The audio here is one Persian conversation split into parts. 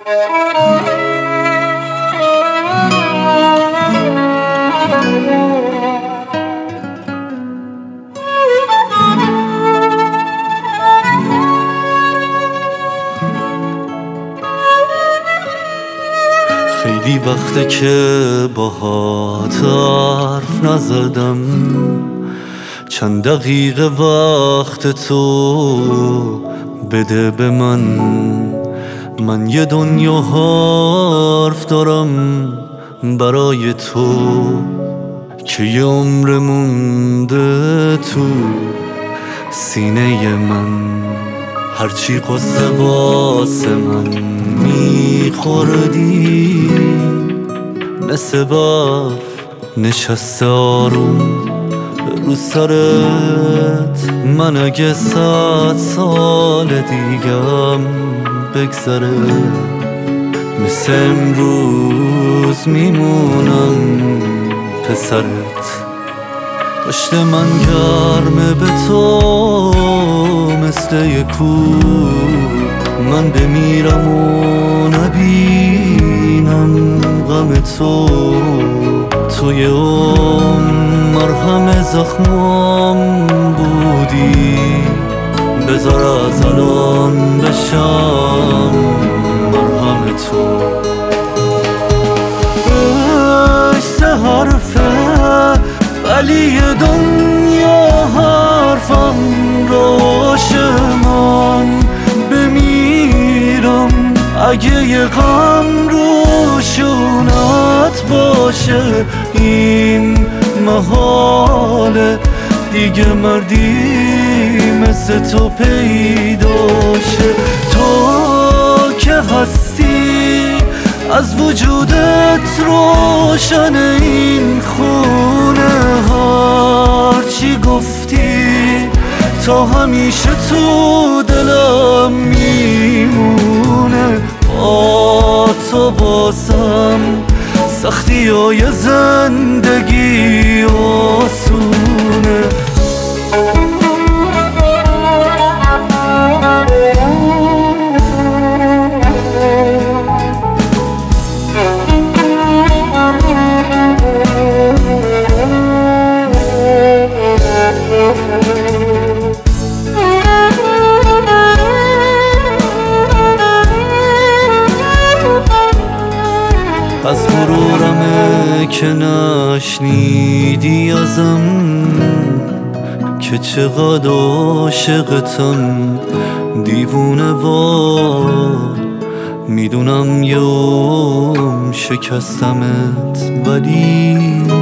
خیلی وقته که باهات حرف نزدم، چند دقیقه وقت تو بده به من یه دنیا حرف دارم برای تو که یه عمر مونده تو سینه من. هرچی قصه واسه من میخوردی مثل برف نشسته آروم رو سرت. من اگه 100 سال دیگم بگذره مثل امروز میمونم پسرت. پشت من گرمه به تو مثل یه کوه، من بمیرم و نبینم غم تو. توی مرهم زخمام بودی، بذار از الان بشم مرهم تو. عشق حرفه ولی دنیا حرفم راش من بمیرم اگه یه غم روشونت باشه. این محاله دیگه مردی مثل تو پیداشه. تو که هستی از وجودت روشن این خونه، هرچی گفتی تا همیشه تو دلم میمونه. با تو باسم سختی های زندگی آسونه. از غرورمه که نشنیدی ازم که چقدر عاشقتم دیوونه وار. میدونم یوم شکستمت ولی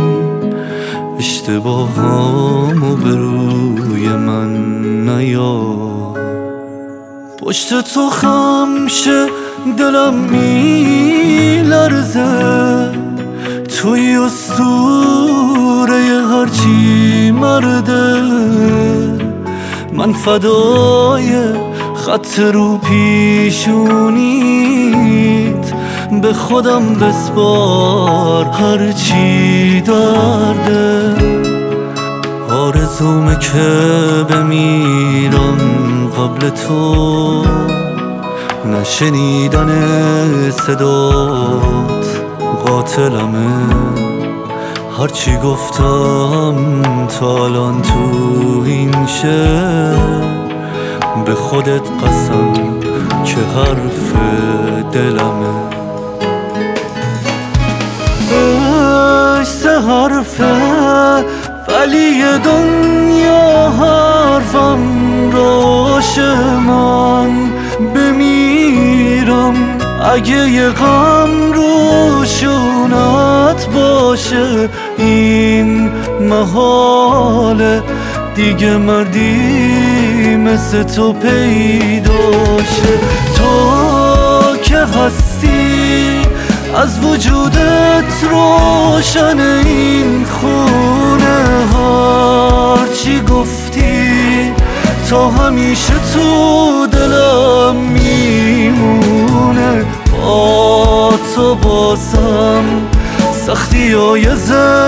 اشتباهامو به روی من نیار. پشت تو خمشه دلم میلرزه، توی اسطوره هرچی مرده. من فدای خط رو پیشونیت، به خودم بسپار هرچی درده. آرزومه که بمیرم قبل تو، نشنیدن صدات قاتلمه. هرچی گفتم تا الان تو این شعر، به خودت قسم که حرف دلمه. عشق حرفه ولی دنیا حرفم راش من بمیرم اگه یه غم روشونت باشه. این محاله دیگه مردی مثل تو پیداشه. تو که هستی از وجودت روشن این خونه، هرچی گفتی تا همیشه تو دلم میمونه. با تو باسم سختی های